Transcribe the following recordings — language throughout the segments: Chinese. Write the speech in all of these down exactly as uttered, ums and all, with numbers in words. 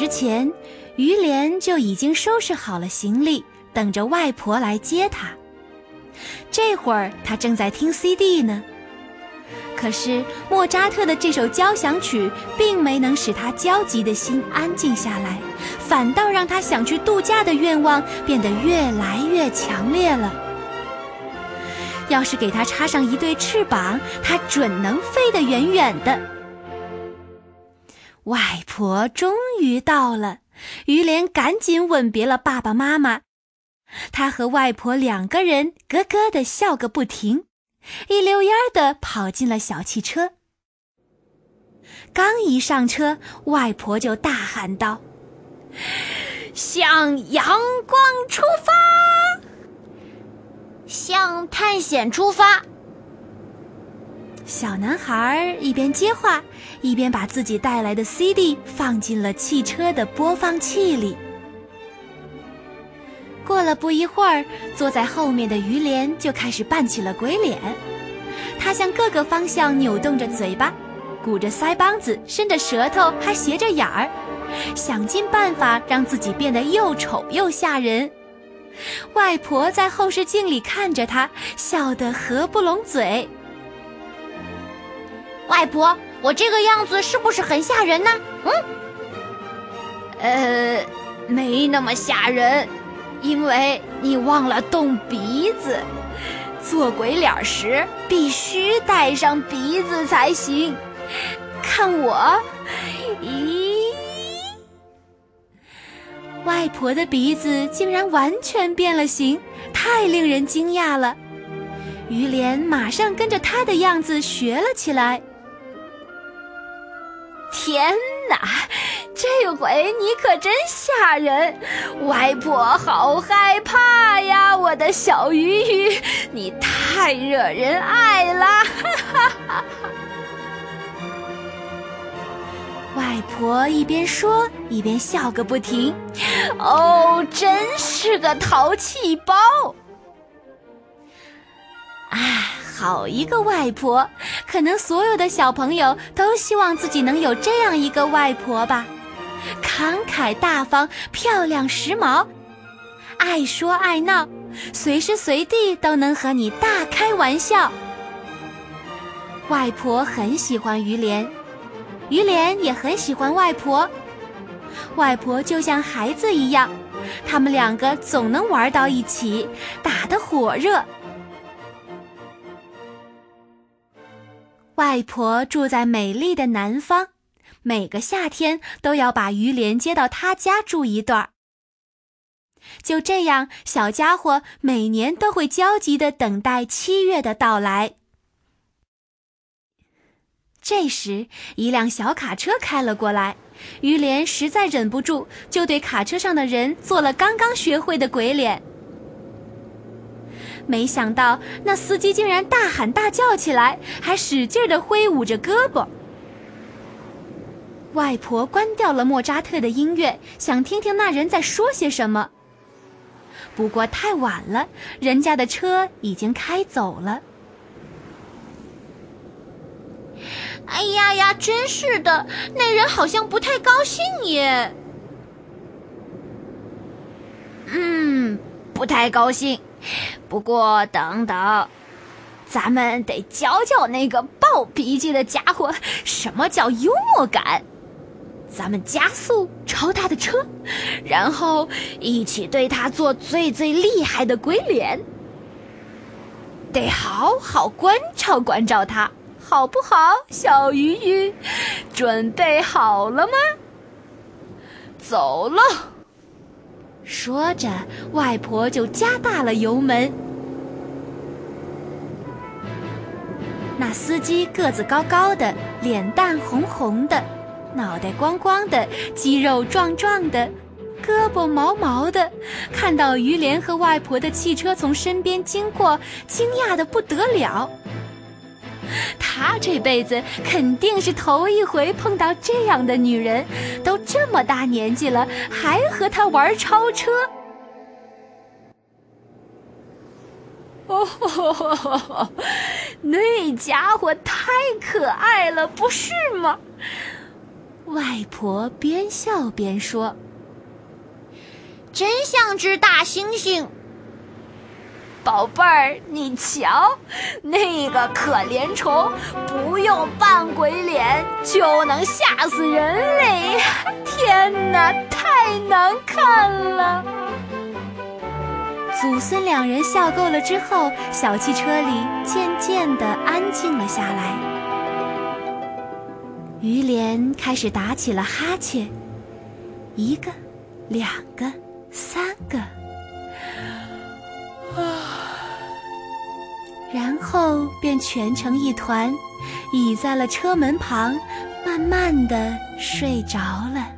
之前，于连就已经收拾好了行李，等着外婆来接她。这会儿她正在听 C D 呢。可是莫扎特的这首交响曲并没能使他焦急的心安静下来，反倒让他想去度假的愿望变得越来越强烈了。要是给他插上一对翅膀，他准能飞得远远的。外婆终于到了，于连赶紧吻别了爸爸妈妈。他和外婆两个人咯咯地笑个不停，一溜烟儿地跑进了小汽车。刚一上车，外婆就大喊道：“向阳光出发！ 向探险出发！” 小男孩一边接话，一边把自己带来的 C D 放进了汽车的播放器里。过了不一会儿，坐在后面的于连就开始扮起了鬼脸。他向各个方向扭动着嘴巴，鼓着腮帮子，伸着舌头，还斜着眼儿，想尽办法让自己变得又丑又吓人。外婆在后视镜里看着他，笑得合不拢嘴。 外婆，我这个样子是不是很吓人呢？嗯， 呃，没那么吓人，因为你忘了动鼻子。做鬼脸时必须带上鼻子才行。看我，咦，外婆的鼻子竟然完全变了形，太令人惊讶了。于连马上跟着她的样子学了起来。天哪，这回你可真吓人！外婆好害怕呀，我的小鱼鱼，你太惹人爱了！哈哈。外婆一边说一边笑个不停。哦，真是个淘气包！唉，好一个外婆，可能所有的小朋友都希望自己能有这样一个外婆吧。慷慨大方，漂亮时髦，爱说爱闹，随时随地都能和你大开玩笑。外婆很喜欢于连，于连也很喜欢外婆。外婆就像孩子一样，他们两个总能玩到一起，打得火热。外婆住在美丽的南方，每个夏天都要把于连接到她家住一段。就这样，小家伙每年都会焦急地等待七月的到来。这时，一辆小卡车开了过来，于连实在忍不住，就对卡车上的人做了刚刚学会的鬼脸。没想到那司机竟然大喊大叫起来，还使劲地挥舞着胳膊。外婆关掉了莫扎特的音乐，想听听那人在说些什么。不过太晚了，人家的车已经开走了。 哎呀呀，真是的，那人好像不太高兴耶。 嗯，不太高兴。不过等等，咱们得教教那个暴脾气的家伙什么叫幽默感。咱们加速超他的车，然后一起对他做最最厉害的鬼脸。得好好关照关照他，好不好，小鱼鱼？准备好了吗？走了。说着，外婆就加大了油门。那司机个子高高的，脸蛋红红的，脑袋光光的，肌肉壮壮的，胳膊毛毛的，看到于连和外婆的汽车从身边经过，惊讶得不得了。他这辈子肯定是头一回碰到这样的女人，都这么大年纪了，还和她玩超车。哦，那家伙太可爱了，不是吗？ 外婆边笑边说： 真像只大猩猩。 宝贝儿，你瞧，那个可怜虫不用扮鬼脸就能吓死人类，天哪，太难看了。祖孙两人笑够了之后，小汽车里渐渐地安静了下来。于连开始打起了哈欠，一个，两个，三个，然后便蜷成一团，倚在了车门旁，慢慢地睡着了。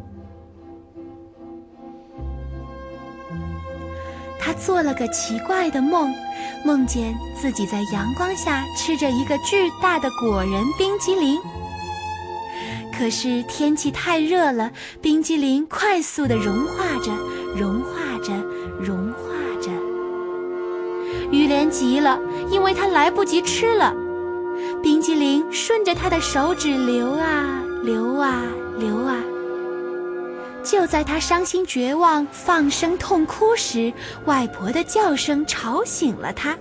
他做了个奇怪的梦，梦见自己在阳光下吃着一个巨大的果仁冰激凌。可是天气太热了，冰激凌快速地融化着，融化着，融化着。于连急了，因为他来不及吃了。冰激凌顺着他的手指流啊流啊流啊。就在他伤心绝望、放声痛哭时，外婆的叫声吵醒了他。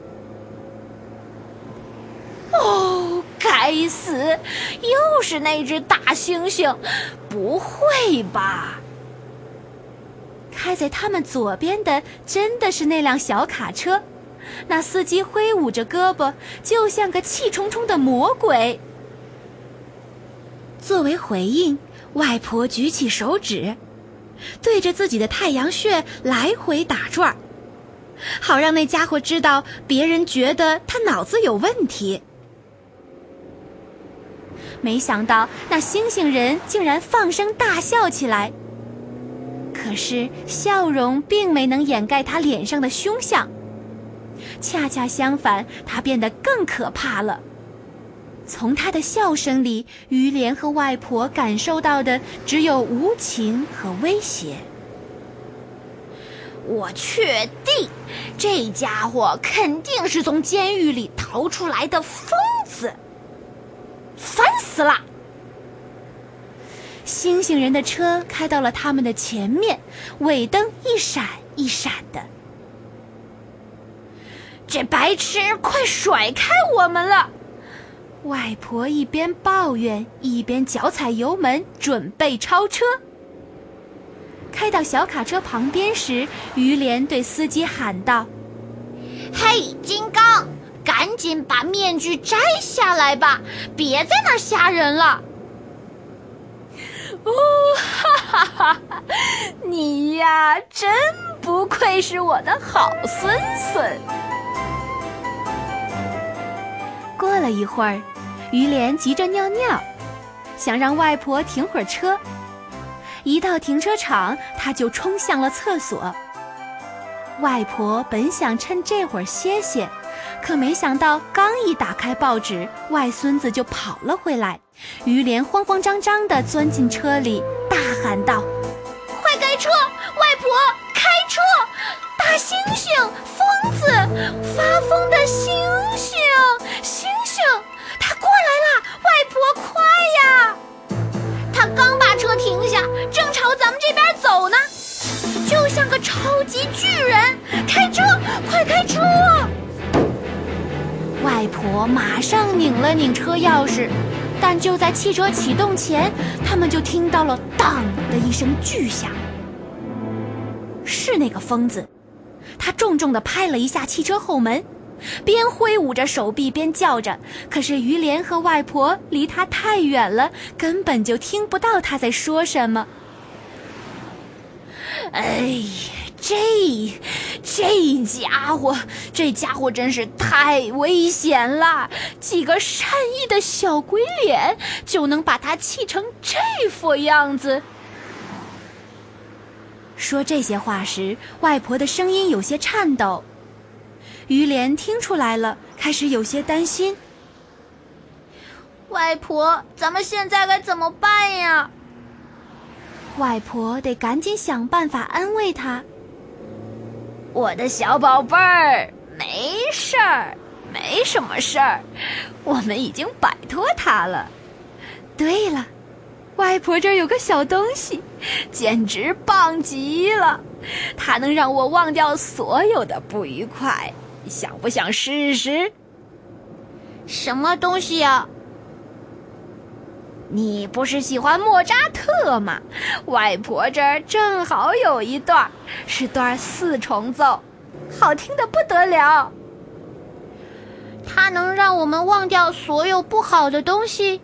哦，该死，又是那只大猩猩！不会吧？ 开在他们左边的真的是那辆小卡车，那司机挥舞着胳膊，就像个气冲冲的魔鬼。作为回应，外婆举起手指，对着自己的太阳穴来回打转，好让那家伙知道别人觉得他脑子有问题。没想到那猩猩人竟然放声大笑起来，可是笑容并没能掩盖他脸上的凶相，恰恰相反，他变得更可怕了。从他的笑声里，于连和外婆感受到的只有无情和威胁。 我确定，这家伙肯定是从监狱里逃出来的疯子。烦死了！ 猩猩人的车开到了他们的前面，尾灯一闪一闪的。 这白痴快甩开我们了！ 外婆一边抱怨，一边脚踩油门，准备超车。开到小卡车旁边时，于连对司机喊道： 嘿，金刚，赶紧把面具摘下来吧，别在那儿吓人了。 哦，哈哈哈！你呀，真不愧是我的好孙孙。过了一会儿，于连急着尿尿，想让外婆停会儿车。一到停车场，他就冲向了厕所。外婆本想趁这会儿歇歇，可没想到刚一打开报纸，外孙子就跑了回来。于连慌慌张张地钻进车里，大喊道： 快开车！外婆，开车！大猩猩，疯子，发疯的猩猩，猩猩，他过来了！外婆，快呀！他刚把车停下，正朝咱们这边走呢，就像个超级巨人！开车，快开车！ 外婆马上拧了拧车钥匙，但就在汽车启动前，他们就听到了当的一声巨响。是那个疯子，他重重地拍了一下汽车后门，边挥舞着手臂边叫着，可是于连和外婆离他太远了，根本就听不到他在说什么。 哎呀，这这家伙这家伙真是太危险了，几个善意的小鬼脸就能把他气成这副样子。 说这些话时，外婆的声音有些颤抖。于连听出来了，开始有些担心。 外婆，咱们现在该怎么办呀？ 外婆得赶紧想办法安慰他。 我的小宝贝儿，没事儿，没什么事儿，我们已经摆脱他了。 对了， 外婆这儿有个小东西，简直棒极了！它能让我忘掉所有的不愉快，想不想试试？ 什么东西呀？ 你不是喜欢莫扎特吗？外婆这儿正好有一段，是段四重奏，好听得不得了。 它能让我们忘掉所有不好的东西？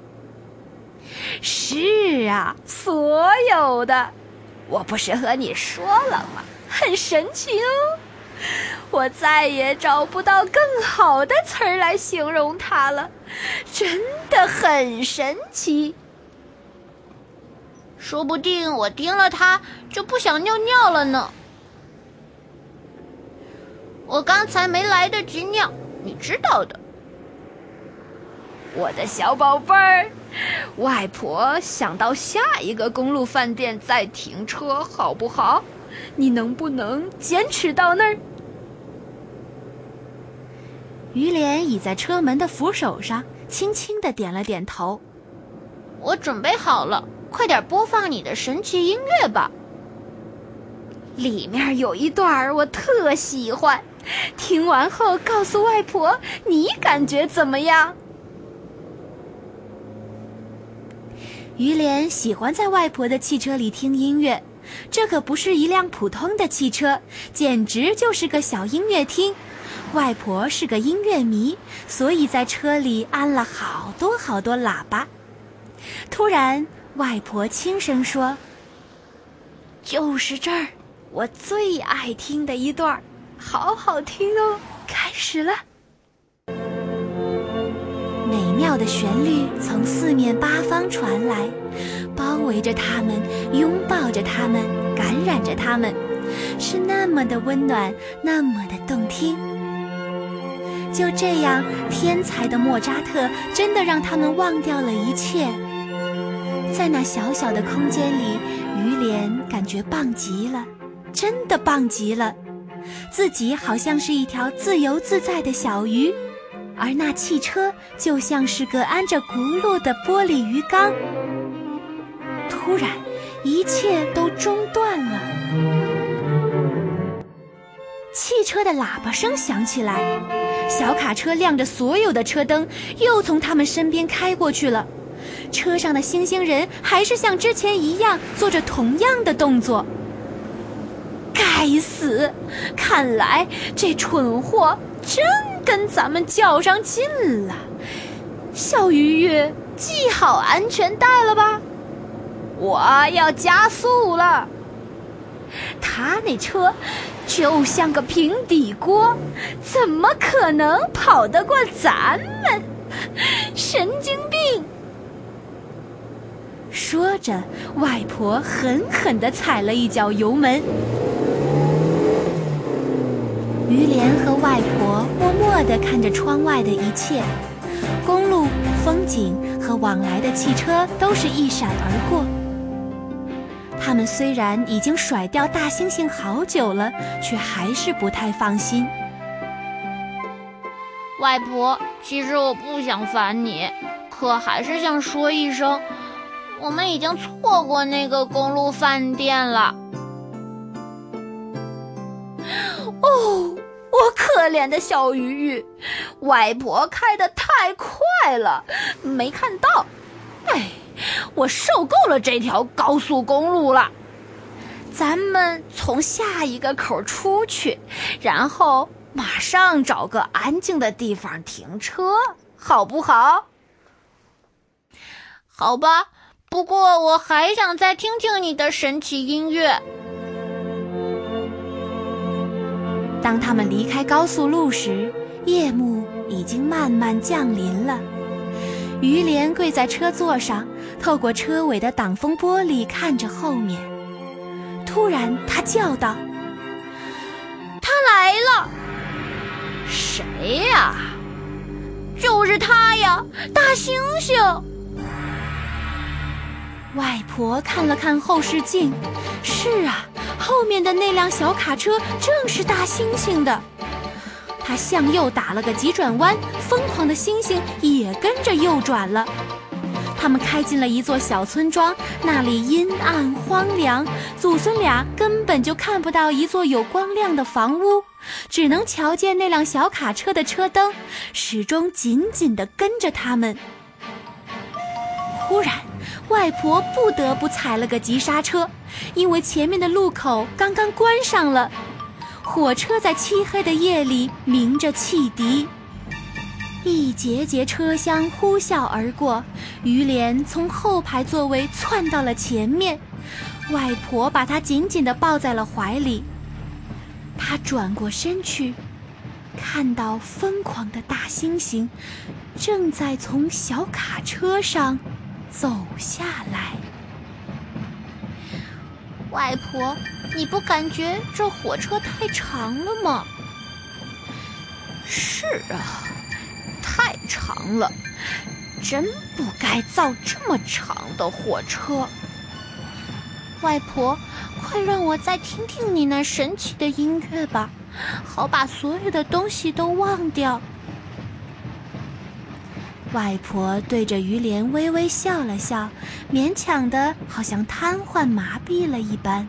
是啊，所有的。我不是和你说了吗？很神奇哦，我再也找不到更好的词儿来形容它了，真的很神奇。 说不定我听了它就不想尿尿了呢。我刚才没来得及尿，你知道的。 我的小宝贝儿，外婆想到下一个公路饭店再停车，好不好？你能不能坚持到那儿？于连倚在车门的扶手上，轻轻地点了点头。 我准备好了，快点播放你的神奇音乐吧。 里面有一段我特喜欢，听完后告诉外婆你感觉怎么样？于连喜欢在外婆的汽车里听音乐，这可不是一辆普通的汽车，简直就是个小音乐厅。外婆是个音乐迷，所以在车里安了好多好多喇叭。突然，外婆轻声说：“就是这儿，我最爱听的一段，好好听哦，开始了。”美妙的旋律从四面八方传来，包围着他们，拥抱着他们，感染着他们，是那么的温暖，那么的动听。就这样，天才的莫扎特真的让他们忘掉了一切。在那小小的空间里，于连感觉棒极了，真的棒极了，自己好像是一条自由自在的小鱼，而那汽车就像是个安着轱辘的玻璃鱼缸。突然，一切都中断了。汽车的喇叭声响起来，小卡车亮着所有的车灯，又从他们身边开过去了。车上的星星人还是像之前一样做着同样的动作。该死，看来这蠢货真跟咱们较上劲了。小鱼鱼，系好安全带了吧？我要加速了。他那车就像个平底锅，怎么可能跑得过咱们？神经病！说着，外婆狠狠地踩了一脚油门。于连和外婆默默地看着窗外的一切，公路、风景和往来的汽车都是一闪而过。他们虽然已经甩掉大猩猩好久了，却还是不太放心。 外婆，其实我不想烦你，可还是想说一声，我们已经错过那个公路饭店了。 哦，我可怜的小鱼鱼，外婆开得太快了，没看到。哎，我受够了这条高速公路了。咱们从下一个口出去，然后马上找个安静的地方停车，好不好？ 好吧，不过我还想再听听你的神奇音乐。 当他们离开高速路时，夜幕已经慢慢降临了。于连跪在车座上，透过车尾的挡风玻璃看着后面。突然他叫道：“ 他来了！”“ 谁呀？”“ 就是他呀，大猩猩！” 外婆看了看后视镜，是啊，后面的那辆小卡车正是大猩猩的。他向右打了个急转弯，疯狂的猩猩也跟着右转了。 他们开进了一座小村庄，那里阴暗荒凉，祖孙俩根本就看不到一座有光亮的房屋，只能瞧见那辆小卡车的车灯，始终紧紧地跟着他们。忽然，外婆不得不踩了个急刹车，因为前面的路口刚刚关上了。火车在漆黑的夜里鸣着汽笛，一节节车厢呼啸而过，于连从后排座位窜到了前面，外婆把他紧紧地抱在了怀里。他转过身去，看到疯狂的大猩猩正在从小卡车上走下来。 外婆，你不感觉这火车太长了吗？ 是啊，太长了，真不该造这么长的火车。 外婆，快让我再听听你那神奇的音乐吧，好把所有的东西都忘掉。 外婆对着于连微微笑了笑，勉强的好像瘫痪麻痹了一般。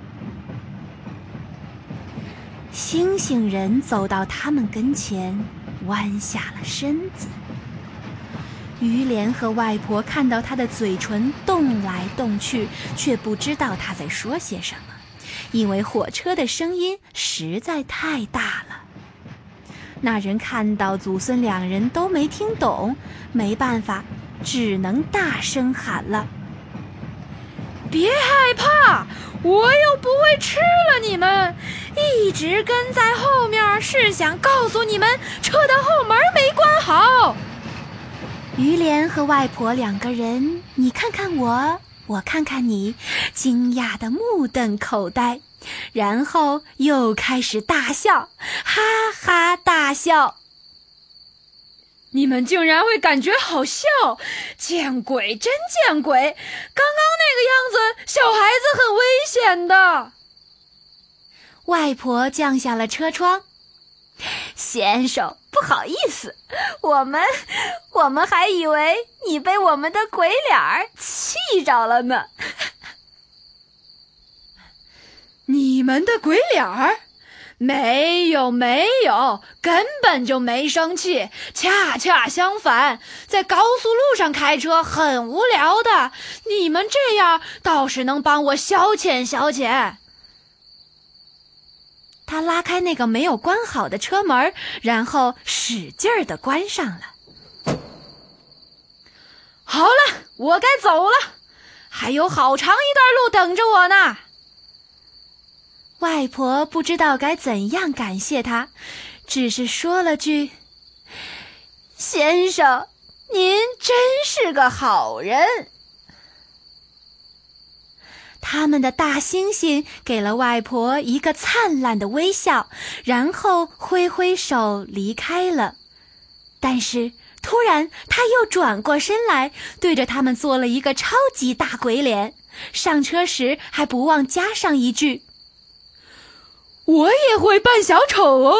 星星人走到他们跟前，弯下了身子。于连和外婆看到他的嘴唇动来动去，却不知道他在说些什么，因为火车的声音实在太大了。那人看到祖孙两人都没听懂，没办法，只能大声喊了： 别害怕，我又不会吃了你们，一直跟在后面是想告诉你们车的后门没关好。 于连和外婆两个人，你看看我，我看看你，惊讶得目瞪口呆，然后又开始大笑，哈哈大笑。 你们竟然会感觉好笑，见鬼，真见鬼！刚刚那个样子，小孩子很危险的。 外婆降下了车窗。先生，不好意思，我们我们还以为你被我们的鬼脸儿气着了呢。 你们的鬼脸儿？没有没有，根本就没生气，恰恰相反，在高速路上开车很无聊的，你们这样倒是能帮我消遣消遣。 他拉开那个没有关好的车门，然后使劲儿地关上了。 好了，我该走了，还有好长一段路等着我呢。 外婆不知道该怎样感谢他，只是说了句：先生，您真是个好人。他们的大猩猩给了外婆一个灿烂的微笑，然后挥挥手离开了。但是突然他又转过身来，对着他们做了一个超级大鬼脸，上车时还不忘加上一句： 我也会扮小丑哦。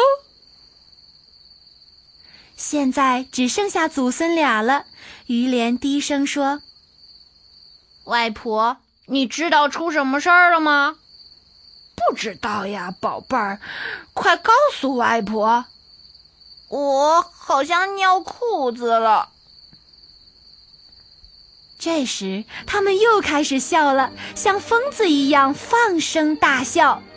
现在只剩下祖孙俩了，于连低声说： 外婆，你知道出什么事儿了吗？ 不知道呀，宝贝儿，快告诉外婆。 我好像尿裤子了。 这时他们又开始笑了，像疯子一样放声大笑。